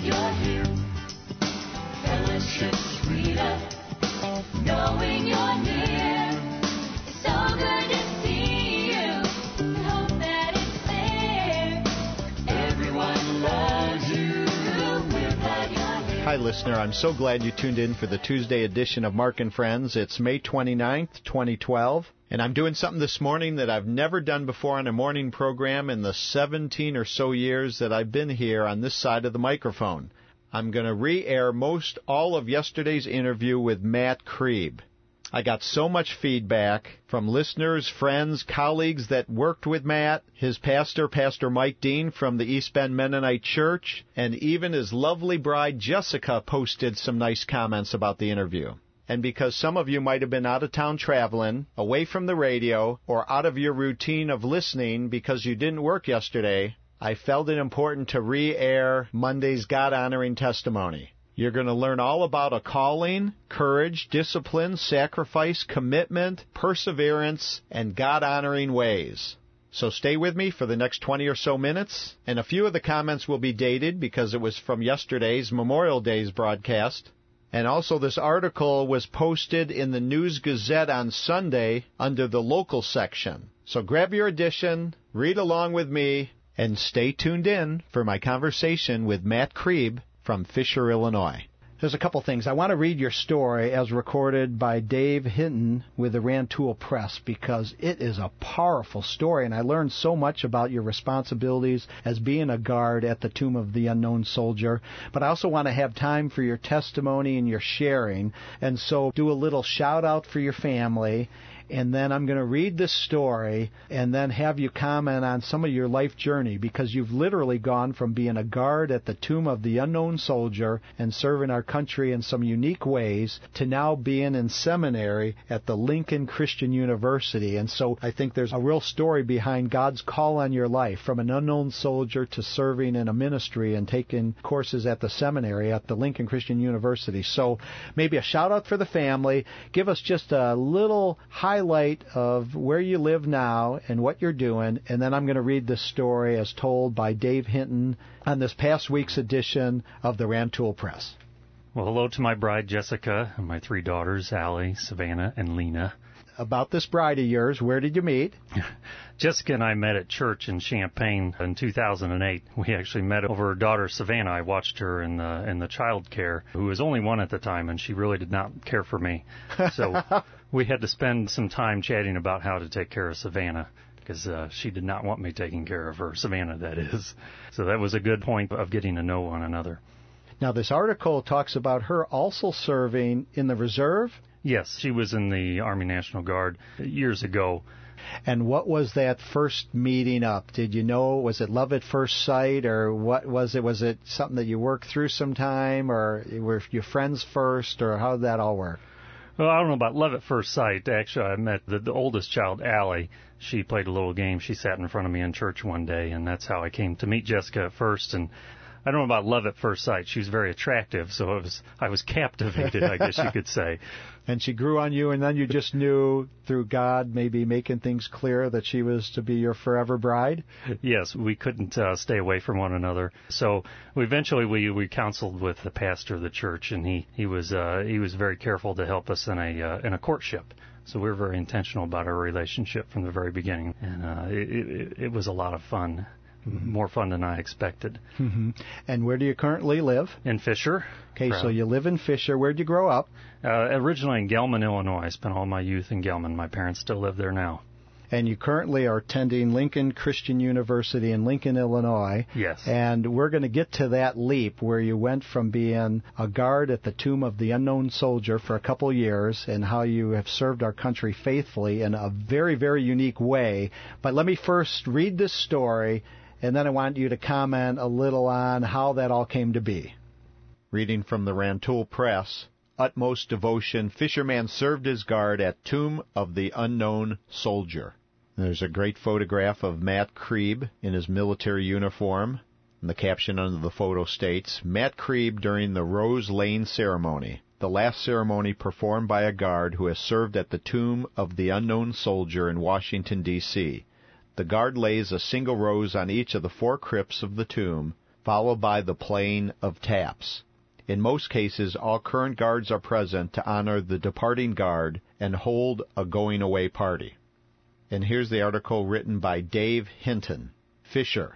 you're here. Fellowship's sweeter, knowing you're near. It's so good to see you. We hope that it's clear. Everyone loves you. We're glad you're here. Hi, listener. I'm so glad you tuned in for the Tuesday edition of Mark and Friends. It's May 29th, 2012. And I'm doing something this morning that I've never done before on a morning program in the 17 or so years that I've been here on this side of the microphone. I'm going to re-air most all of yesterday's interview with Matt Krieb. I got so much feedback from listeners, friends, colleagues that worked with Matt, his pastor, Pastor Mike Dean from the East Bend Mennonite Church, and even his lovely bride Jessica posted some nice comments about the interview. And because some of you might have been out of town traveling, away from the radio, or out of your routine of listening because you didn't work yesterday, I felt it important to re-air Monday's God-honoring testimony. You're going to learn all about a calling, courage, discipline, sacrifice, commitment, perseverance, and God-honoring ways. So stay with me for the next 20 or so minutes, and a few of the comments will be dated because it was from yesterday's Memorial Day's broadcast. And also this article was posted in the News Gazette on Sunday under the local section. So grab your edition, read along with me, and stay tuned in for my conversation with Matt Krieb from Fisher, Illinois. There's a couple things. I want to read your story as recorded by Dave Hinton with the Rantoul Press because it is a powerful story, and I learned so much about your responsibilities as being a guard at the Tomb of the Unknown Soldier. But I also want to have time for your testimony and your sharing, and so do a little shout-out for your family. And then I'm going to read this story and then have you comment on some of your life journey because you've literally gone from being a guard at the Tomb of the Unknown Soldier and serving our country in some unique ways to now being in seminary at the Lincoln Christian University. And so I think there's a real story behind God's call on your life from an unknown soldier to serving in a ministry and taking courses at the seminary at the Lincoln Christian University. So maybe a shout out for the family. Give us just a little highlight of where you live now and what you're doing, and then I'm going to read this story as told by Dave Hinton on this past week's edition of the Rantoul Press. Well, hello to my bride, Jessica, and my three daughters, Allie, Savannah, and Lena. About this bride of yours, where did you meet? Jessica and I met at church in Champaign in 2008. We actually met over her daughter, Savannah. I watched her in the child care, who was only one at the time, and she really did not care for me. So we had to spend some time chatting about how to take care of Savannah, because she did not want me taking care of her, Savannah, that is. So that was a good point of getting to know one another. Now, this article talks about her also serving in the reserve? Yes, she was in the Army National Guard years ago. And what was that first meeting up? Did you know, was it love at first sight, or what was it? Was it something that you worked through sometime, or were you friends first, or how did that all work? Well, I don't know about love at first sight. Actually, I met the oldest child, Allie. She played a little game. She sat in front of me in church one day, and that's how I came to meet Jessica at first. And I don't know about love at first sight. She was very attractive, so I was captivated, I guess you could say. And she grew on you, and then you just knew through God maybe making things clear that she was to be your forever bride? Yes, we couldn't stay away from one another. So eventually we counseled with the pastor of the church, and he was very careful to help us in a courtship. So we were very intentional about our relationship from the very beginning, and it was a lot of fun. More fun than I expected. Mm-hmm. And where do you currently live? In Fisher. Okay, so you live in Fisher. Where'd you grow up? Originally in Gelman, Illinois. I spent all my youth in Gelman. My parents still live there now. And you currently are attending Lincoln Christian University in Lincoln, Illinois. Yes. And we're going to get to that leap where you went from being a guard at the Tomb of the Unknown Soldier for a couple years and how you have served our country faithfully in a very, very unique way. But let me first read this story, and then I want you to comment a little on how that all came to be. Reading from the Rantoul Press, Utmost Devotion, Fisherman served his guard at Tomb of the Unknown Soldier. There's a great photograph of Matt Krieb in his military uniform. And the caption under the photo states, Matt Krieb during the Rose Lane ceremony, the last ceremony performed by a guard who has served at the Tomb of the Unknown Soldier in Washington, D.C. The guard lays a single rose on each of the 4 crypts of the tomb, followed by the playing of taps. In most cases, all current guards are present to honor the departing guard and hold a going-away party. And here's the article written by Dave Hinton. Fisher.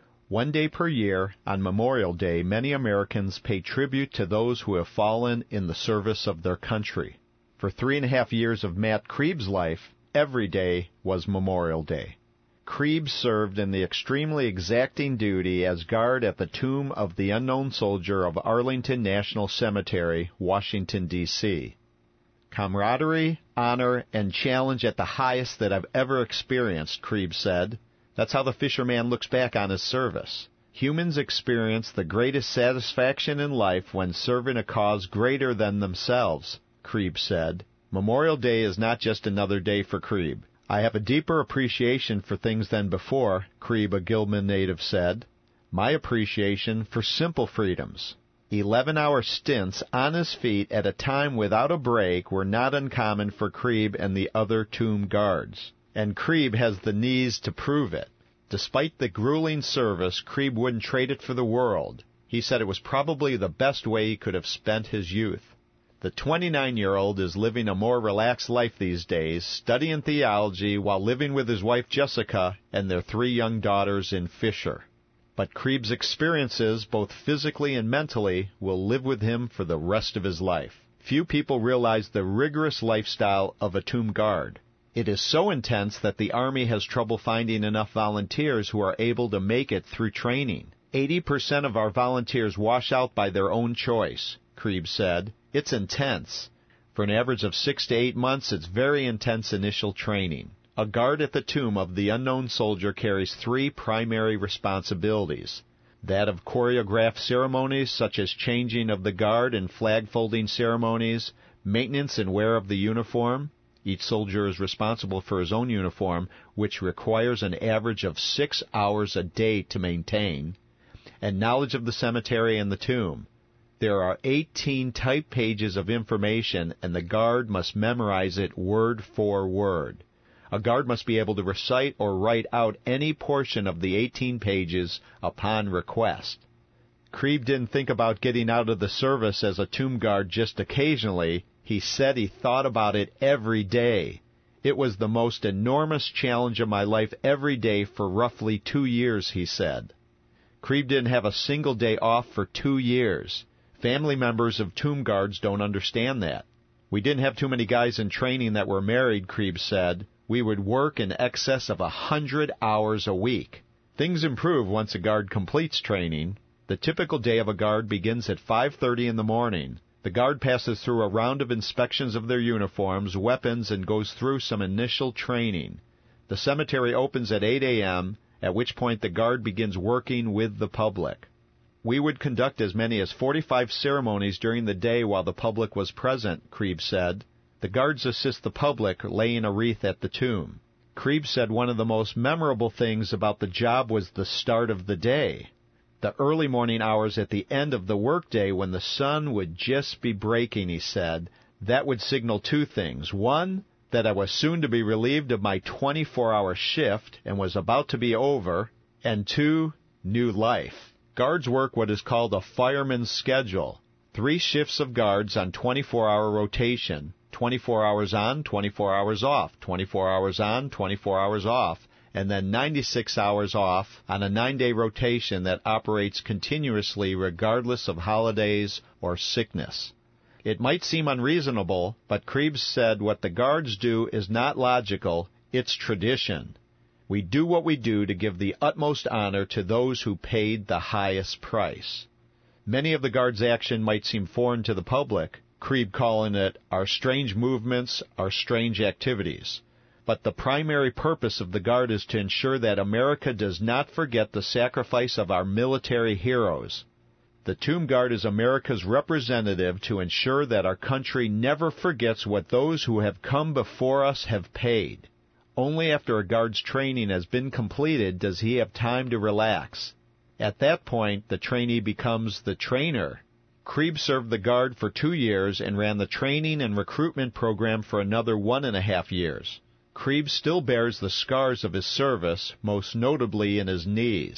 1 day per year, on Memorial Day, many Americans pay tribute to those who have fallen in the service of their country. For 3.5 years of Matt Krieb's life, every day was Memorial Day. Krieb served in the extremely exacting duty as guard at the tomb of the unknown soldier of Arlington National Cemetery, Washington, D.C. Camaraderie, honor, and challenge at the highest that I've ever experienced, Krieb said. That's how the fisherman looks back on his service. Humans experience the greatest satisfaction in life when serving a cause greater than themselves, Krieb said. Memorial Day is not just another day for Krieb. I have a deeper appreciation for things than before, Krieb, a Gilman native, said. My appreciation for simple freedoms. 11-hour stints on his feet at a time without a break were not uncommon for Krieb and the other tomb guards. And Krieb has the knees to prove it. Despite the grueling service, Krieb wouldn't trade it for the world. He said it was probably the best way he could have spent his youth. The 29-year-old is living a more relaxed life these days, studying theology while living with his wife Jessica and their 3 young daughters in Fisher. But Krieb's experiences, both physically and mentally, will live with him for the rest of his life. Few people realize the rigorous lifestyle of a tomb guard. It is so intense that the Army has trouble finding enough volunteers who are able to make it through training. 80% of our volunteers wash out by their own choice, Krieb said. It's intense. For an average of 6 to 8 months, it's very intense initial training. A guard at the tomb of the unknown soldier carries 3 primary responsibilities. That of choreographed ceremonies such as changing of the guard and flag-folding ceremonies, maintenance and wear of the uniform. Each soldier is responsible for his own uniform, which requires an average of 6 hours a day to maintain, and knowledge of the cemetery and the tomb. There are 18 typed pages of information, and the guard must memorize it word for word. A guard must be able to recite or write out any portion of the 18 pages upon request. Krieb didn't think about getting out of the service as a tomb guard just occasionally. He said he thought about it every day. It was the most enormous challenge of my life every day for roughly 2 years, he said. Krieb didn't have a single day off for 2 years. Family members of tomb guards don't understand that. We didn't have too many guys in training that were married, Krieb said. We would work in excess of 100 hours a week. Things improve once a guard completes training. The typical day of a guard begins at 5:30 in the morning. The guard passes through a round of inspections of their uniforms, weapons, and goes through some initial training. The cemetery opens at 8 a.m., at which point the guard begins working with the public. We would conduct as many as 45 ceremonies during the day while the public was present, Krieb said. The guards assist the public laying a wreath at the tomb. Krieb said one of the most memorable things about the job was the start of the day. The early morning hours at the end of the workday when the sun would just be breaking, he said. That would signal 2 things. 1, that I was soon to be relieved of my 24-hour shift and was about to be over. And 2, new life. Guards work what is called a fireman's schedule. 3 shifts of guards on 24-hour rotation. 24 hours on, 24 hours off. 24 hours on, 24 hours off. And then 96 hours off on a 9-day rotation that operates continuously regardless of holidays or sickness. It might seem unreasonable, but Krieb said what the guards do is not logical, it's tradition. We do what we do to give the utmost honor to those who paid the highest price. Many of the guards' action might seem foreign to the public, Krieb calling it our strange movements, our strange activities. But the primary purpose of the Guard is to ensure that America does not forget the sacrifice of our military heroes. The Tomb Guard is America's representative to ensure that our country never forgets what those who have come before us have paid. Only after a Guard's training has been completed does he have time to relax. At that point, the trainee becomes the trainer. Krieb served the Guard for 2 years and ran the training and recruitment program for another 1.5 years. Krieb still bears the scars of his service, most notably in his knees.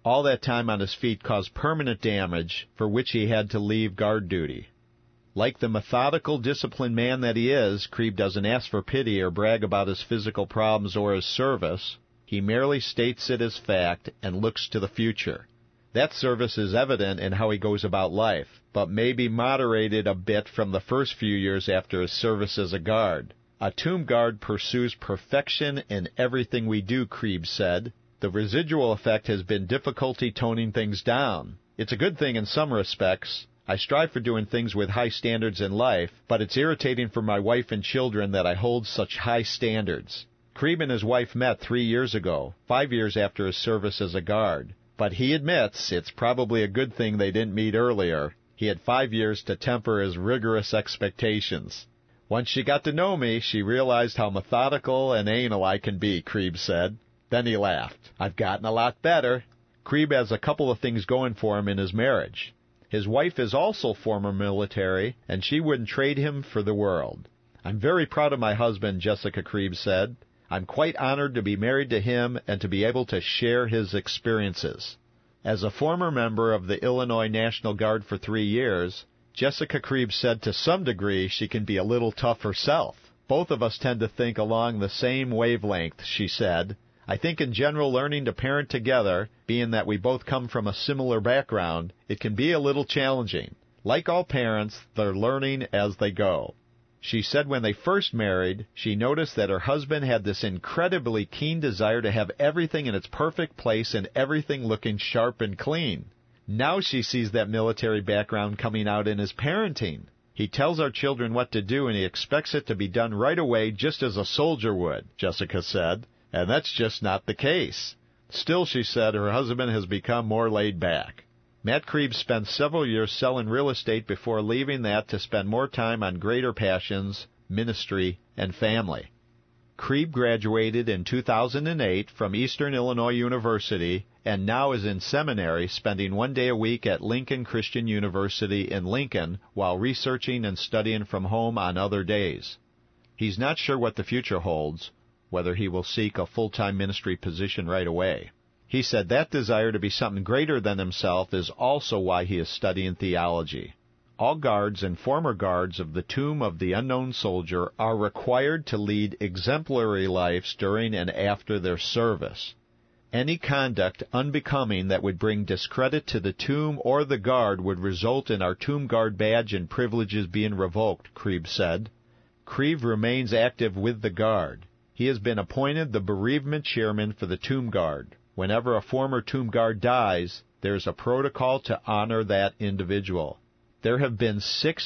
All that time on his feet caused permanent damage for which he had to leave guard duty. Like the methodical, disciplined man that he is, Krieb doesn't ask for pity or brag about his physical problems or his service. He merely states it as fact and looks to the future. That service is evident in how he goes about life, but may be moderated a bit from the first few years after his service as a guard. A tomb guard pursues perfection in everything we do, Krieb said. The residual effect has been difficulty toning things down. It's a good thing in some respects. I strive for doing things with high standards in life, but it's irritating for my wife and children that I hold such high standards. Krieb and his wife met 3 years ago, 5 years after his service as a guard. But he admits it's probably a good thing they didn't meet earlier. He had 5 years to temper his rigorous expectations. Once she got to know me, she realized how methodical and anal I can be, Krieb said. Then he laughed. I've gotten a lot better. Krieb has a couple of things going for him in his marriage. His wife is also former military, and she wouldn't trade him for the world. I'm very proud of my husband, Jessica Krieb said. I'm quite honored to be married to him and to be able to share his experiences. As a former member of the Illinois National Guard for 3 years, Jessica Krieb said to some degree she can be a little tough herself. Both of us tend to think along the same wavelength, she said. I think in general learning to parent together, being that we both come from a similar background, it can be a little challenging. Like all parents, they're learning as they go. She said when they first married, she noticed that her husband had this incredibly keen desire to have everything in its perfect place and everything looking sharp and clean. Now she sees that military background coming out in his parenting. He tells our children what to do and he expects it to be done right away just as a soldier would, Jessica said. And that's just not the case. Still, she said, her husband has become more laid back. Matt Krieb spent several years selling real estate before leaving that to spend more time on greater passions, ministry, and family. Krieb graduated in 2008 from Eastern Illinois University and now is in seminary, spending 1 day a week at Lincoln Christian University in Lincoln while researching and studying from home on other days. He's not sure what the future holds, whether he will seek a full-time ministry position right away. He said that desire to be something greater than himself is also why he is studying theology. All guards and former guards of the Tomb of the Unknown Soldier are required to lead exemplary lives during and after their service. Any conduct unbecoming that would bring discredit to the tomb or the guard would result in our Tomb Guard badge and privileges being revoked, Krieb said. Krieb remains active with the Guard. He has been appointed the bereavement chairman for the Tomb Guard. Whenever a former Tomb Guard dies, there is a protocol to honor that individual. There have been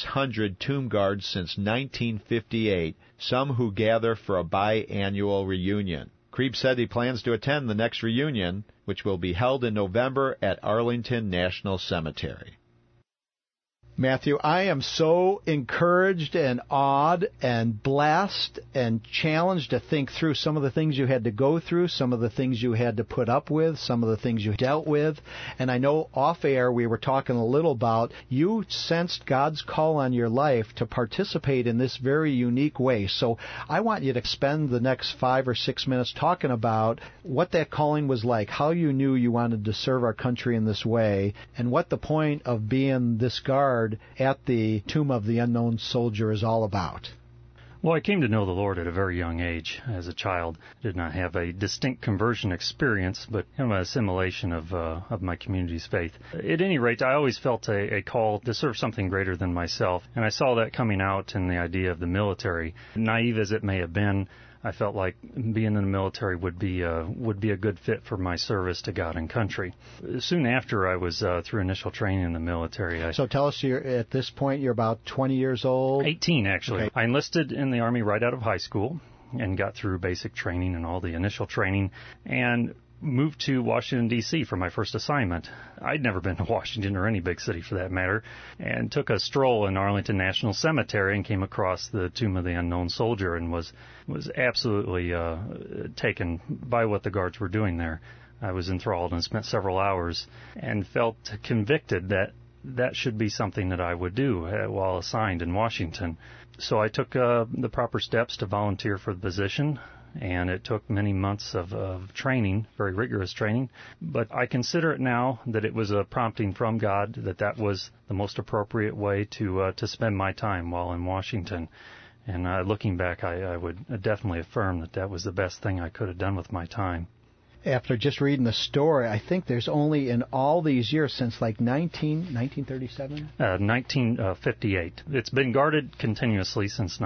600 Tomb Guards since 1958, some who gather for a biannual reunion. Krieb said he plans to attend the next reunion, which will be held in November at Arlington National Cemetery. Matthew, I am so encouraged and awed and blessed and challenged to think through some of the things you had to go through, some of the things you had to put up with, some of the things you dealt with. And I know off air we were talking a little about you sensed God's call on your life to participate in this very unique way. So I want you to spend the next 5 or 6 minutes talking about what that calling was like, how you knew you wanted to serve our country in this way, and what the point of being this guard at the Tomb of the Unknown Soldier is all about. Well, I came to know the Lord at a very young age. As a child, did not have a distinct conversion experience, but an assimilation of my community's faith. At any rate, I always felt a call to serve something greater than myself, and I saw that coming out in the idea of the military. Naive as it may have been, I felt like being in the military would be a good fit for my service to God and country. Soon after I was through initial training in the military. So tell us, at this point you're about 20 years old? 18, actually. Okay. I enlisted in the Army right out of high school and got through basic training and all the initial training and moved to Washington, D.C. for my first assignment. I'd never been to Washington or any big city for that matter, and took a stroll in Arlington National Cemetery and came across the Tomb of the Unknown Soldier and was absolutely taken by what the guards were doing there. I was enthralled and spent several hours and felt convicted that should be something that I would do while assigned in Washington. So I took the proper steps to volunteer for the position and it took many months of training, very rigorous training. But I consider it now that it was a prompting from God, that was the most appropriate way to spend my time while in Washington. And looking back, I would definitely affirm that was the best thing I could have done with my time. After just reading the story, I think there's only in all these years since like 1937? 1958. It's been guarded continuously since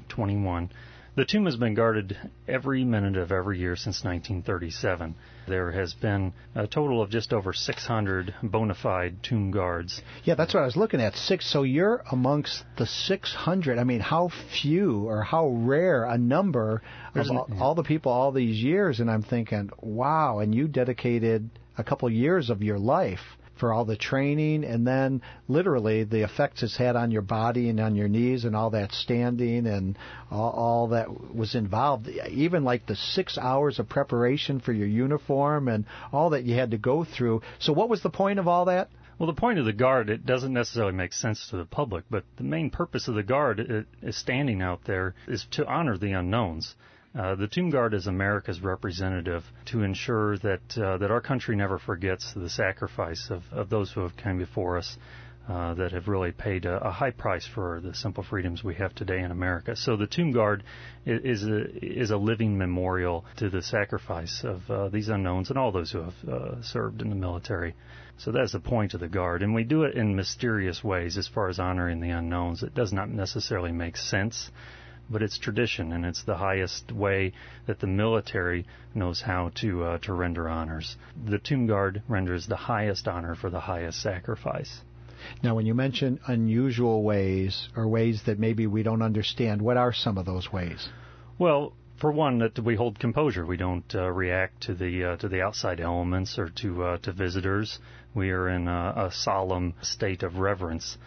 1921. The tomb has been guarded every minute of every year since 1937. There has been a total of just over 600 bona fide tomb guards. Yeah, that's what I was looking at. So you're amongst the 600. I mean, how few or how rare a number of all the people all these years. And I'm thinking, wow, and you dedicated a couple years of your life for all the training, and then literally the effects it's had on your body and on your knees and all that standing and all that was involved, even like the 6 hours of preparation for your uniform and all that you had to go through. So what was the point of all that? Well, the point of the guard, it doesn't necessarily make sense to the public, but the main purpose of the guard is standing out there is to honor the unknowns. The Tomb Guard is America's representative to ensure that our country never forgets the sacrifice of those who have come before us, that have really paid a high price for the simple freedoms we have today in America. So the Tomb Guard is a living memorial to the sacrifice of these unknowns and all those who have served in the military. So that's the point of the Guard. And we do it in mysterious ways as far as honoring the unknowns. It does not necessarily make sense, but it's tradition, and it's the highest way that the military knows how to render honors. The Tomb Guard renders the highest honor for the highest sacrifice. Now, when you mention unusual ways or ways that maybe we don't understand, what are some of those ways? Well, for one, that we hold composure. We don't react to the outside elements or to visitors. We are in a solemn state of reverence.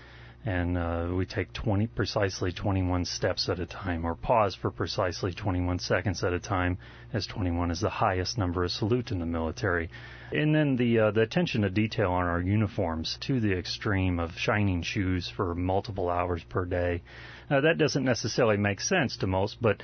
And we take precisely 21 steps at a time, or pause for precisely 21 seconds at a time, as 21 is the highest number of salute in the military. And then the attention to detail on our uniforms to the extreme of shining shoes for multiple hours per day. That doesn't necessarily make sense to most, but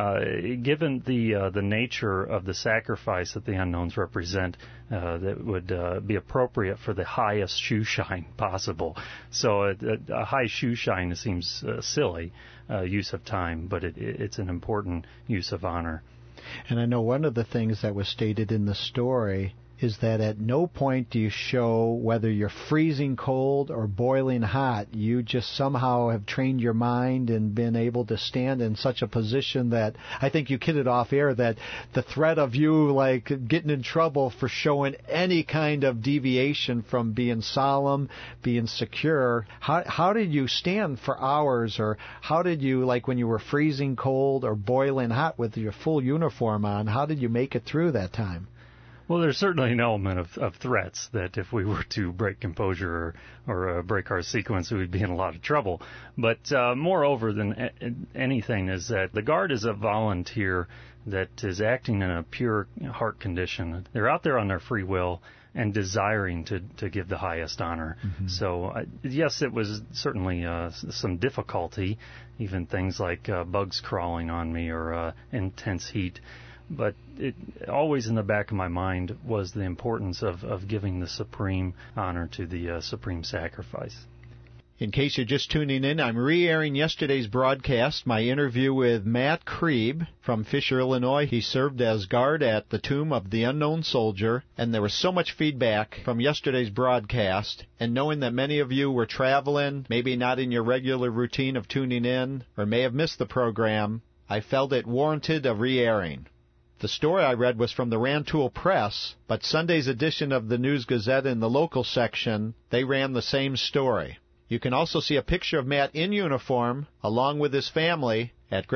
given the nature of the sacrifice that the unknowns represent, that would be appropriate for the highest shoe shine possible. So a high shoe shine seems silly use of time, but it's an important use of honor. And I know one of the things that was stated in the story is that at no point do you show whether you're freezing cold or boiling hot. You just somehow have trained your mind and been able to stand in such a position that I think you kidded off air that the threat of you like getting in trouble for showing any kind of deviation from being solemn, being secure. How did you stand for hours, or how did you, like when you were freezing cold or boiling hot with your full uniform on, how did you make it through that time? Well, there's certainly an element of threats that if we were to break composure or break our sequence, we'd be in a lot of trouble. But moreover than anything is that the Guard is a volunteer that is acting in a pure heart condition. They're out there on their free will and desiring to give the highest honor. Mm-hmm. So, yes, it was certainly some difficulty, even things like bugs crawling on me or intense heat. But it always in the back of my mind was the importance of giving the supreme honor to the supreme sacrifice. In case you're just tuning in, I'm re-airing yesterday's broadcast, my interview with Matt Krieb from Fisher, Illinois. He served as guard at the Tomb of the Unknown Soldier, and there was so much feedback from yesterday's broadcast, and knowing that many of you were traveling, maybe not in your regular routine of tuning in, or may have missed the program, I felt it warranted a re-airing. The story I read was from the Rantoul Press, but Sunday's edition of the News Gazette in the local section, they ran the same story. You can also see a picture of Matt in uniform, along with his family, at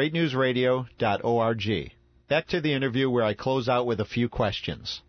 greatnewsradio.org. Back to the interview where I close out with a few questions.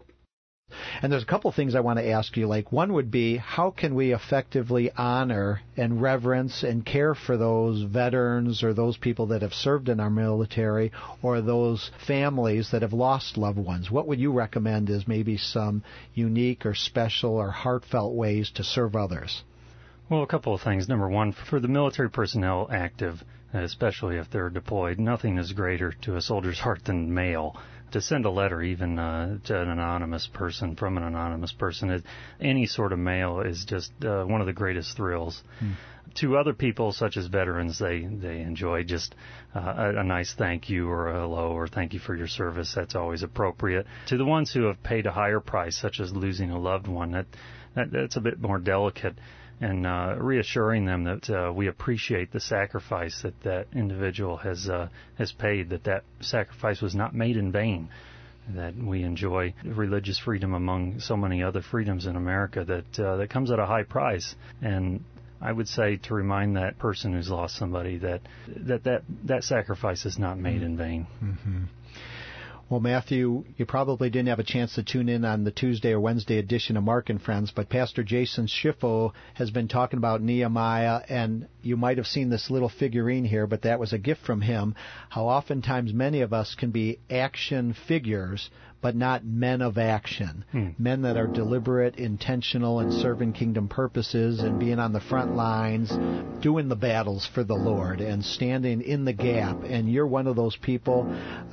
And there's a couple things I want to ask you. Like, one would be, how can we effectively honor and reverence and care for those veterans or those people that have served in our military or those families that have lost loved ones? What would you recommend as maybe some unique or special or heartfelt ways to serve others? Well, a couple of things. Number one, for the military personnel active, especially if they're deployed, nothing is greater to a soldier's heart than mail. To send a letter, even to an anonymous person, from an anonymous person, any sort of mail is just one of the greatest thrills. To other people, such as veterans, they enjoy just a nice thank you or a hello or thank you for your service. That's always appropriate. To the ones who have paid a higher price, such as losing a loved one, that's a bit more delicate. And reassuring them that we appreciate the sacrifice that individual has paid, that sacrifice was not made in vain, that we enjoy religious freedom among so many other freedoms in America that comes at a high price. And I would say to remind that person who's lost somebody that sacrifice is not made in vain. Mm-hmm. Well, Matthew, you probably didn't have a chance to tune in on the Tuesday or Wednesday edition of Mark and Friends, but Pastor Jason Schiffo has been talking about Nehemiah, and you might have seen this little figurine here, but that was a gift from him, how oftentimes many of us can be action figures, but not men of action. Men that are deliberate, intentional, and serving kingdom purposes and being on the front lines, doing the battles for the Lord and standing in the gap. And you're one of those people.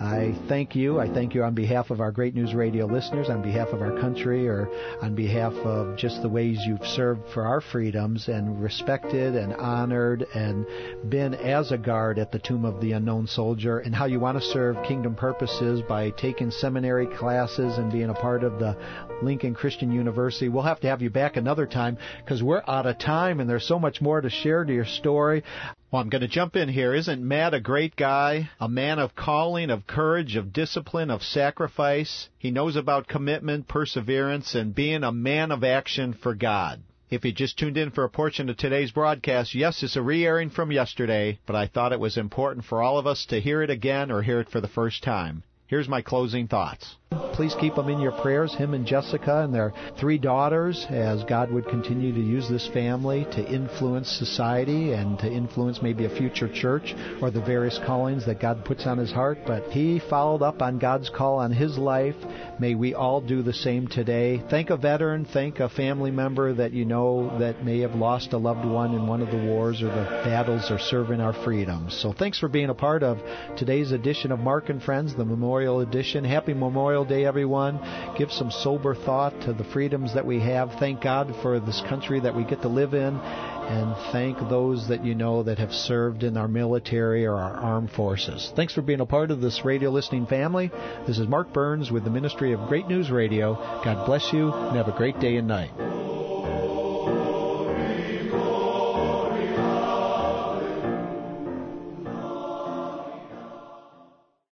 I thank you. I thank you on behalf of our Great News Radio listeners, on behalf of our country, or on behalf of just the ways you've served for our freedoms and respected and honored and been as a guard at the Tomb of the Unknown Soldier, and how you want to serve kingdom purposes by taking seminary classes and being a part of the Lincoln Christian University. We'll have to have you back another time because we're out of time and there's so much more to share to your story. Well, I'm going to jump in here. Isn't Matt a great guy? A man of calling, of courage, of discipline, of sacrifice. He knows about commitment, perseverance, and being a man of action for God. If you just tuned in for a portion of today's broadcast, yes, it's a re-airing from yesterday, but I thought it was important for all of us to hear it again or hear it for the first time. Here's my closing thoughts. Please keep them in your prayers, him and Jessica and their 3 daughters, as God would continue to use this family to influence society and to influence maybe a future church or the various callings that God puts on his heart. But he followed up on God's call on his life. May we all do the same today. Thank a veteran, thank a family member that you know that may have lost a loved one in one of the wars or the battles or serving our freedoms. So thanks for being a part of today's edition of Mark and Friends, the Memorial Edition. Happy Memorial Day, everyone. Give some sober thought to the freedoms that we have. Thank God for this country that we get to live in. And thank those that you know that have served in our military or our armed forces. Thanks for being a part of this radio listening family. This is Mark Burns with the Ministry of Great News Radio. God bless you and have a great day and night.